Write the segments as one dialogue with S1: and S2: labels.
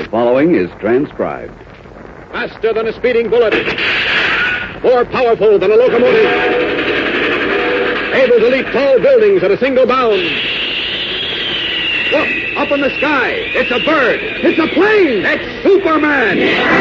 S1: The following is transcribed.
S2: Faster than a speeding bullet. More powerful than a locomotive. Able to leap tall buildings at a single bound. Look, up in the sky. It's a bird. It's a plane. It's Superman.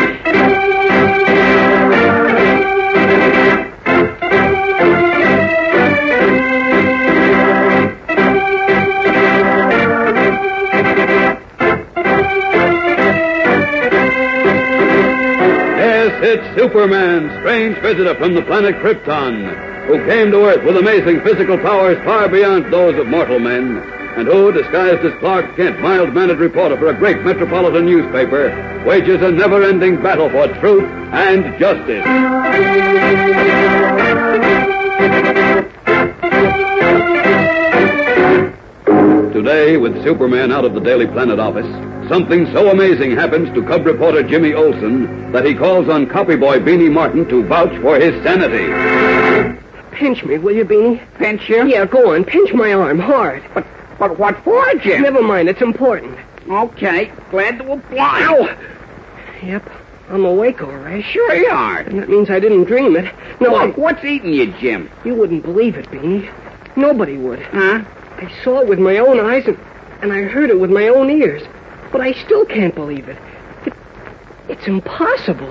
S1: It's Superman, strange visitor from the planet Krypton, who came to Earth with amazing physical powers far beyond those of mortal men, and who, disguised as Clark Kent, mild-mannered reporter for a great metropolitan newspaper, wages a never-ending battle for truth and justice. Today, with Superman out of the Daily Planet office, something so amazing happens to cub reporter Jimmy Olsen that he calls on copyboy Beanie Martin to vouch for his sanity.
S3: Pinch me, will you, Beanie?
S4: Pinch you?
S3: Yeah, go on. Pinch my arm hard.
S4: But what for, Jim?
S3: Never mind. It's important.
S4: Okay. Glad to oblige.
S3: Ow! Yep. I'm awake, all right.
S4: Sure you are.
S3: And that means I didn't dream it. No,
S4: Look, what's eating you, Jim?
S3: You wouldn't believe it, Beanie. Nobody would.
S4: Huh?
S3: I saw it with my own eyes, and I heard it with my own ears. But I still can't believe it. It's impossible.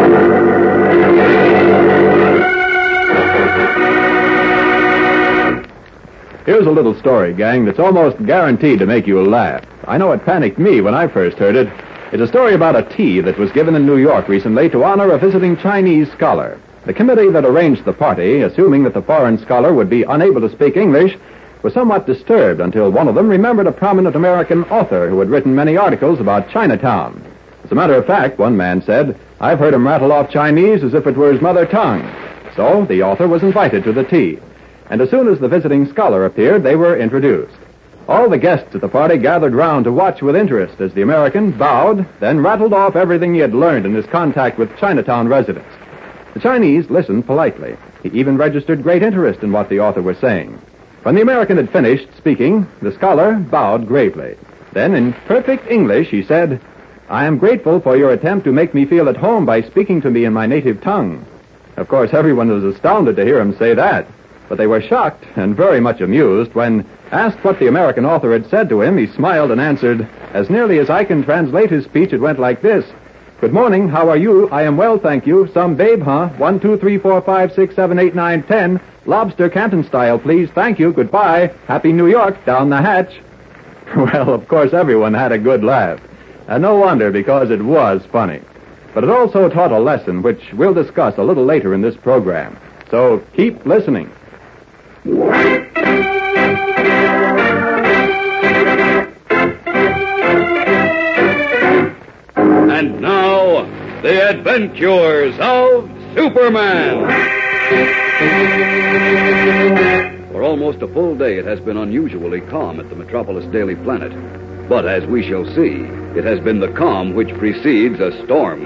S5: Here's a little story, gang, that's almost guaranteed to make you laugh. I know it panicked me when I first heard it. It's a story about a tea that was given in New York recently to honor a visiting Chinese scholar. The committee that arranged the party, assuming that the foreign scholar would be unable to speak English, was somewhat disturbed until one of them remembered a prominent American author who had written many articles about Chinatown. As a matter of fact, one man said, "I've heard him rattle off Chinese as if it were his mother tongue." So the author was invited to the tea. And as soon as the visiting scholar appeared, they were introduced. All the guests at the party gathered round to watch with interest as the American bowed, then rattled off everything he had learned in his contact with Chinatown residents. The Chinese listened politely. He even registered great interest in what the author was saying. When the American had finished speaking, the scholar bowed gravely. Then, in perfect English, he said, "I am grateful for your attempt to make me feel at home by speaking to me in my native tongue." Of course, everyone was astounded to hear him say that, but they were shocked and very much amused when, asked what the American author had said to him, he smiled and answered, "As nearly as I can translate his speech, it went like this. Good morning, how are you? I am well, thank you. Some babe, huh? 1, 2, 3, 4, 5, 6, 7, 8, 9, 10. Lobster Canton style, please. Thank you. Goodbye. Happy New York. Down the hatch." Well, of course, everyone had a good laugh. And no wonder, because it was funny. But it also taught a lesson, which we'll discuss a little later in this program. So keep listening.
S1: And now, the adventures of Superman. For almost a full day, it has been unusually calm at the Metropolis Daily Planet. But as we shall see, it has been the calm which precedes a storm.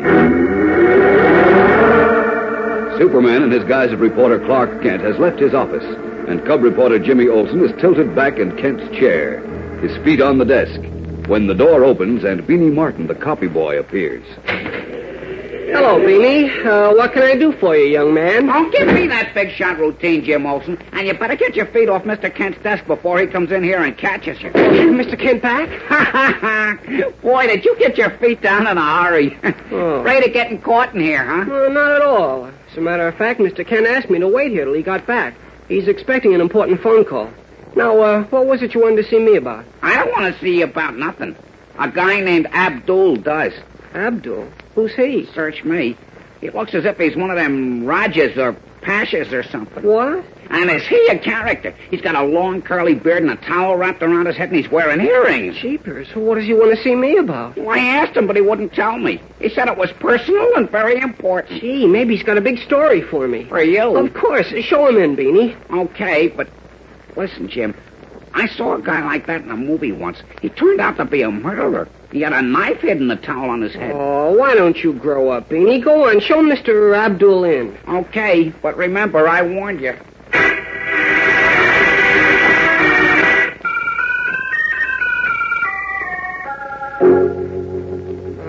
S1: Superman, in his guise of reporter Clark Kent, has left his office, and cub reporter Jimmy Olsen is tilted back in Kent's chair, his feet on the desk, when the door opens and Beanie Martin, the copy boy, appears.
S3: Hello, Beanie. What can I do for you, young man?
S4: Oh, give me that big shot routine, Jim Olsen, and you better get your feet off Mr. Kent's desk before he comes in here and catches you.
S3: Mr. Kent back?
S4: Boy, did you get your feet down in a hurry. Afraid of getting caught in here, huh?
S3: Well, not at all. As a matter of fact, Mr. Kent asked me to wait here till he got back. He's expecting an important phone call. Now, what was it you wanted to see me about?
S4: I don't want to see you about nothing. A guy named Abdul does.
S3: Abdul? Who's he?
S4: Search me. He looks as if he's one of them Rajas or Pashas or something.
S3: What?
S4: And is he a character? He's got a long curly beard and a towel wrapped around his head, and he's wearing earrings.
S3: Jeepers. What does he want to see me about?
S4: Well, I asked him, but he wouldn't tell me. He said it was personal and very important.
S3: Gee, maybe he's got a big story for me.
S4: For you?
S3: Of course. Show him in, Beanie.
S4: Okay, but listen, Jim. I saw a guy like that in a movie once. He turned out to be a murderer. He had a knife hidden in the towel on his head.
S3: Oh, why don't you grow up, Beanie? Go on, show Mr. Abdul in.
S4: Okay, but remember, I warned you.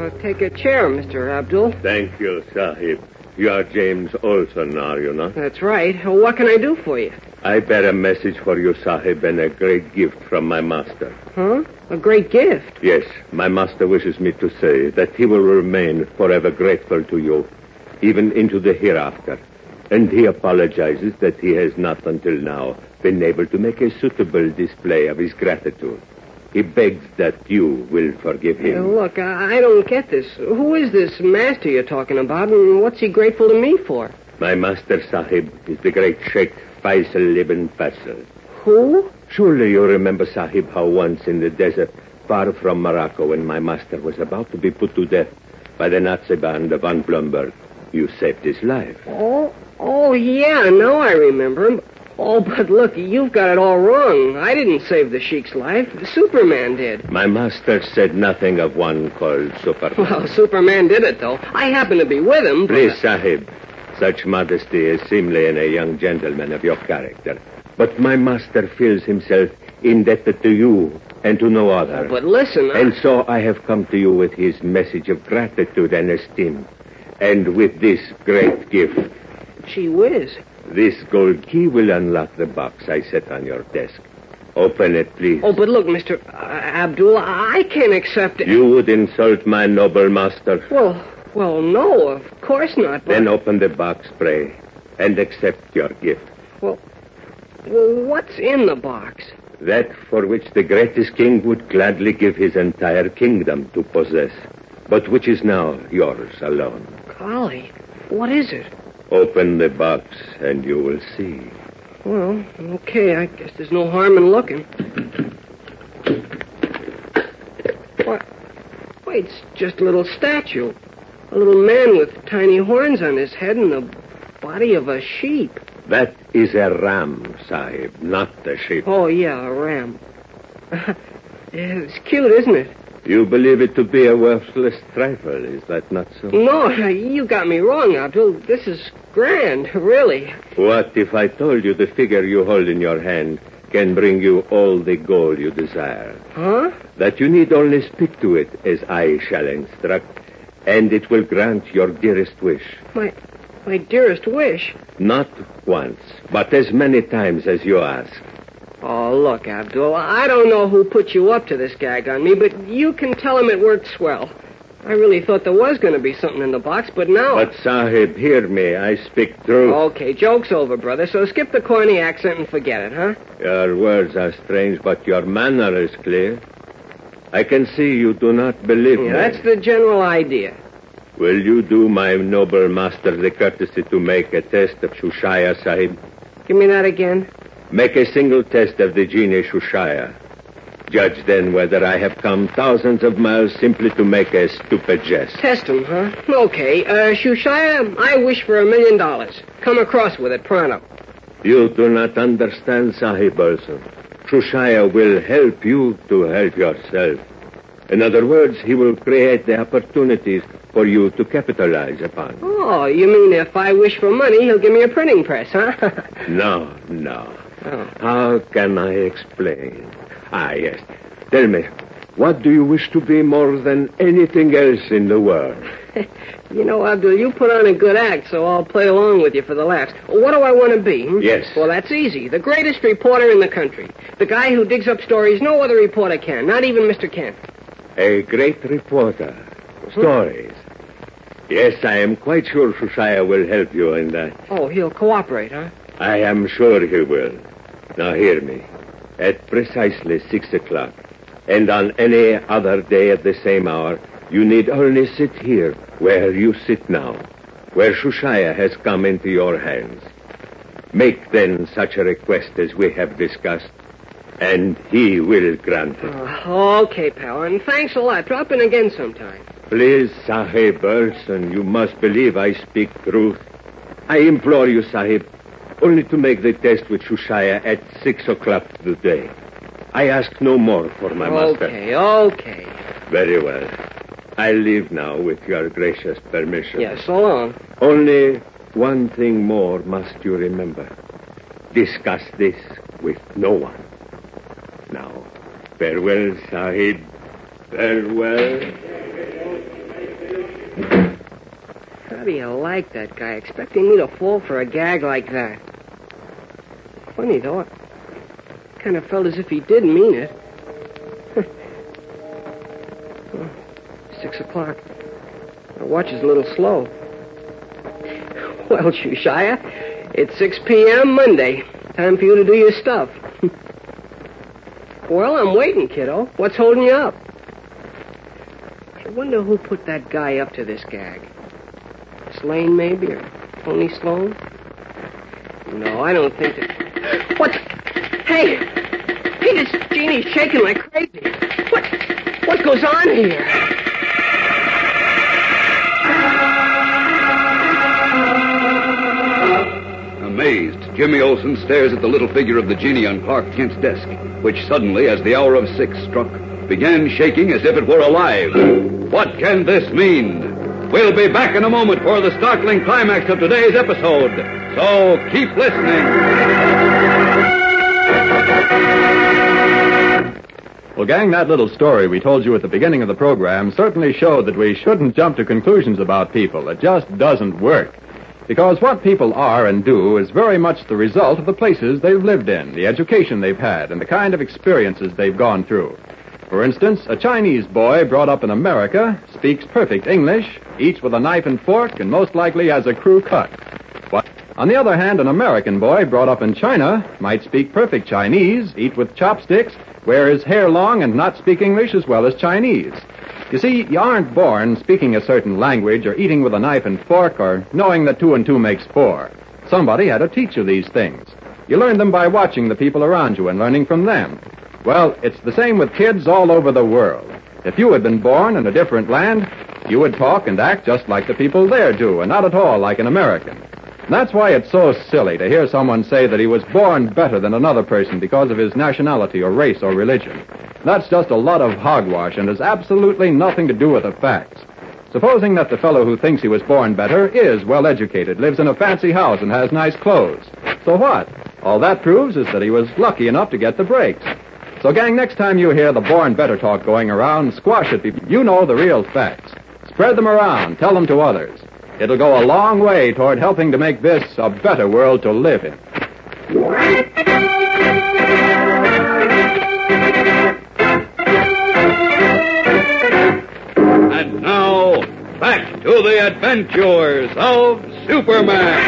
S3: take a chair, Mr. Abdul.
S6: Thank you, Sahib. You are James Olson, are you not?
S3: That's right. What can I do for you?
S6: I bear a message for you, Sahib, and a great gift from my master.
S3: Huh? A great gift?
S6: Yes, my master wishes me to say that he will remain forever grateful to you, even into the hereafter. And he apologizes that he has not until now been able to make a suitable display of his gratitude. He begs that you will forgive him.
S3: Look, I don't get this. Who is this master you're talking about, and what's he grateful to me for?
S6: My master, Sahib, is the great Sheikh Faisal ibn Faisal.
S3: Who?
S6: Surely you remember, Sahib, how once in the desert, far from Morocco, when my master was about to be put to death by the Nazi band of von Blomberg, you saved his life.
S3: Oh, yeah, now I remember him. Oh, but look, you've got it all wrong. I didn't save the Sheik's life. Superman did.
S6: My master said nothing of one called Superman.
S3: Well, Superman did it, though. I happened to be with him, but...
S6: Please, Sahib, such modesty is seemly in a young gentleman of your character. But my master feels himself indebted to you and to no other.
S3: But listen,
S6: And so I have come to you with his message of gratitude and esteem. And with this great gift.
S3: Gee whiz.
S6: This gold key will unlock the box I set on your desk. Open it, please.
S3: Oh, but look, Mr. Abdul, I can't accept it.
S6: You would insult my noble master.
S3: Well, no, of course not. But...
S6: Then open the box, pray, and accept your gift.
S3: Well, what's in the box?
S6: That for which the greatest king would gladly give his entire kingdom to possess, but which is now yours alone.
S3: Golly, what is it?
S6: Open the box, and you will see.
S3: Well, okay, I guess there's no harm in looking. What? Wait, it's just a little statue. A little man with tiny horns on his head and the body of a sheep.
S6: That is a ram, Sahib, not a sheep.
S3: Oh, yeah, a ram. It's cute, isn't it?
S6: You believe it to be a worthless trifle, is that not so?
S3: No, you got me wrong, Abdul. This is grand, really.
S6: What if I told you the figure you hold in your hand can bring you all the gold you desire?
S3: Huh?
S6: That you need only speak to it as I shall instruct, and it will grant your dearest wish.
S3: My dearest wish?
S6: Not once, but as many times as you ask.
S3: Oh, look, Abdul, I don't know who put you up to this gag on me, but you can tell him it worked swell. I really thought there was going to be something in the box, but now...
S6: But, Sahib, hear me. I speak truth.
S3: Okay, joke's over, brother, so skip the corny accent and forget it, huh?
S6: Your words are strange, but your manner is clear. I can see you do not believe me.
S3: That's the general idea.
S6: Will you do my noble master the courtesy to make a test of Shushaya, Sahib?
S3: Give me that again.
S6: Make a single test of the genie Shushaya. Judge then whether I have come thousands of miles simply to make a stupid jest.
S3: Test him, huh? Okay. Shushaya, I wish for $1 million. Come across with it pronto.
S6: You do not understand, Sahib Olson. Shushaya will help you to help yourself. In other words, he will create the opportunities for you to capitalize upon.
S3: Oh, you mean if I wish for money, he'll give me a printing press, huh?
S6: No. Oh. How can I explain? Yes. Tell me, what do you wish to be more than anything else in the world?
S3: You know, Abdul, you put on a good act, so I'll play along with you for the laughs. What do I want to be?
S6: Yes.
S3: Well, that's easy. The greatest reporter in the country. The guy who digs up stories no other reporter can, not even Mr. Kent.
S6: A great reporter. Stories. Yes, I am quite sure Shushaya will help you in that.
S3: Oh, he'll cooperate, huh?
S6: I am sure he will. Now hear me. At precisely 6 o'clock, and on any other day at the same hour, you need only sit here where you sit now, where Shushaya has come into your hands. Make then such a request as we have discussed, and he will grant it.
S3: Okay, pal, and thanks a lot. Drop in again sometime.
S6: Please, Sahib Olson, you must believe I speak truth. I implore you, Sahib, only to make the test with Shushaya at 6 o'clock today. I ask no more for my master.
S3: Okay.
S6: Very well. I leave now with your gracious permission.
S3: Yeah, so long.
S6: Only one thing more must you remember. Discuss this with no one. Now, farewell, Sahib. Farewell.
S3: How do you like that guy, expecting me to fall for a gag like that? Funny, though. I kind of felt as if he did mean it. 6 o'clock. My watch is a little slow. Well, Shushiah, it's 6 p.m. Monday. Time for you to do your stuff. Well, I'm waiting, kiddo. What's holding you up? I wonder who put that guy up to this gag. Slane, maybe, or Tony Sloan? No, I don't think that... What? Hey! Hey, this genie's shaking like crazy. What goes on here?
S1: Amazed, Jimmy Olsen stares at the little figure of the genie on Clark Kent's desk, which suddenly, as the hour of 6 struck, began shaking as if it were alive. What can this mean? We'll be back in a moment for the startling climax of today's episode. So keep listening.
S5: Well, gang, that little story we told you at the beginning of the program certainly showed that we shouldn't jump to conclusions about people. It just doesn't work. Because what people are and do is very much the result of the places they've lived in, the education they've had, and the kind of experiences they've gone through. For instance, a Chinese boy brought up in America speaks perfect English, eats with a knife and fork, and most likely has a crew cut. But on the other hand, an American boy brought up in China might speak perfect Chinese, eat with chopsticks, wear his hair long, and not speak English as well as Chinese. You see, you aren't born speaking a certain language or eating with a knife and fork or knowing that 2 and 2 makes 4. Somebody had to teach you these things. You learned them by watching the people around you and learning from them. Well, it's the same with kids all over the world. If you had been born in a different land, you would talk and act just like the people there do, and not at all like an American. And that's why it's so silly to hear someone say that he was born better than another person because of his nationality or race or religion. That's just a lot of hogwash and has absolutely nothing to do with the facts. Supposing that the fellow who thinks he was born better is well educated, lives in a fancy house, and has nice clothes. So what? All that proves is that he was lucky enough to get the breaks. So, gang, next time you hear the born better talk going around, squash it. You know the real facts. Spread them around. Tell them to others. It'll go a long way toward helping to make this a better world to live in.
S1: And now, back to the adventures of Superman.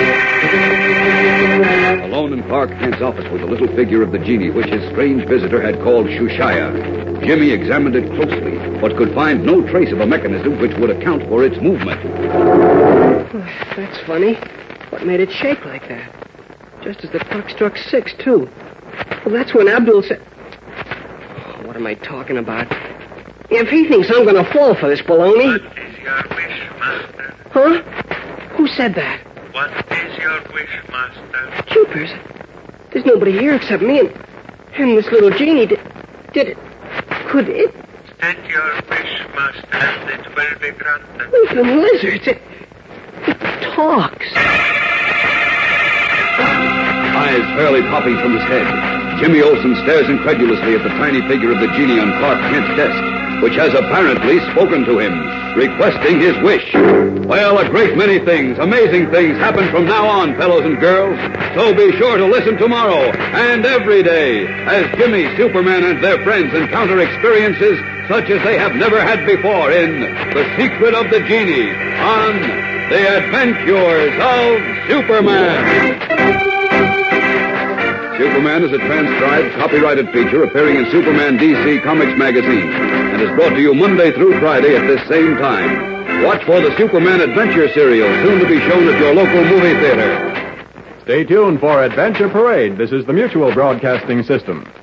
S1: Alone in Clark Kent's office was a little figure of the genie which his strange visitor had called Shushiah. Jimmy examined it closely, but could find no trace of a mechanism which would account for its movement.
S3: That's funny. What made it shake like that? Just as the clock struck 6, too. Well, that's when Abdul said... Oh, what am I talking about? If he thinks I'm going to fall for this baloney...
S7: What is your wish, Master?
S3: Huh? Who said that?
S7: What is your wish, Master?
S3: Jeepers. There's nobody here except me and this little genie. Did it... Could it...
S7: State your wish, Master, and it will be granted.
S3: Even lizards. It talks.
S1: Eyes fairly popping from his head, Jimmy Olsen stares incredulously at the tiny figure of the genie on Clark Kent's desk, which has apparently spoken to him, requesting his wish. Well, a great many things, amazing things, happen from now on, fellows and girls. So be sure to listen tomorrow and every day as Jimmy, Superman, and their friends encounter experiences such as they have never had before in The Secret of the Genie on The Adventures of Superman. Superman is a transcribed, copyrighted feature appearing in Superman DC Comics magazine and is brought to you Monday through Friday at this same time. Watch for the Superman Adventure serial, soon to be shown at your local movie theater.
S5: Stay tuned for Adventure Parade. This is the Mutual Broadcasting System.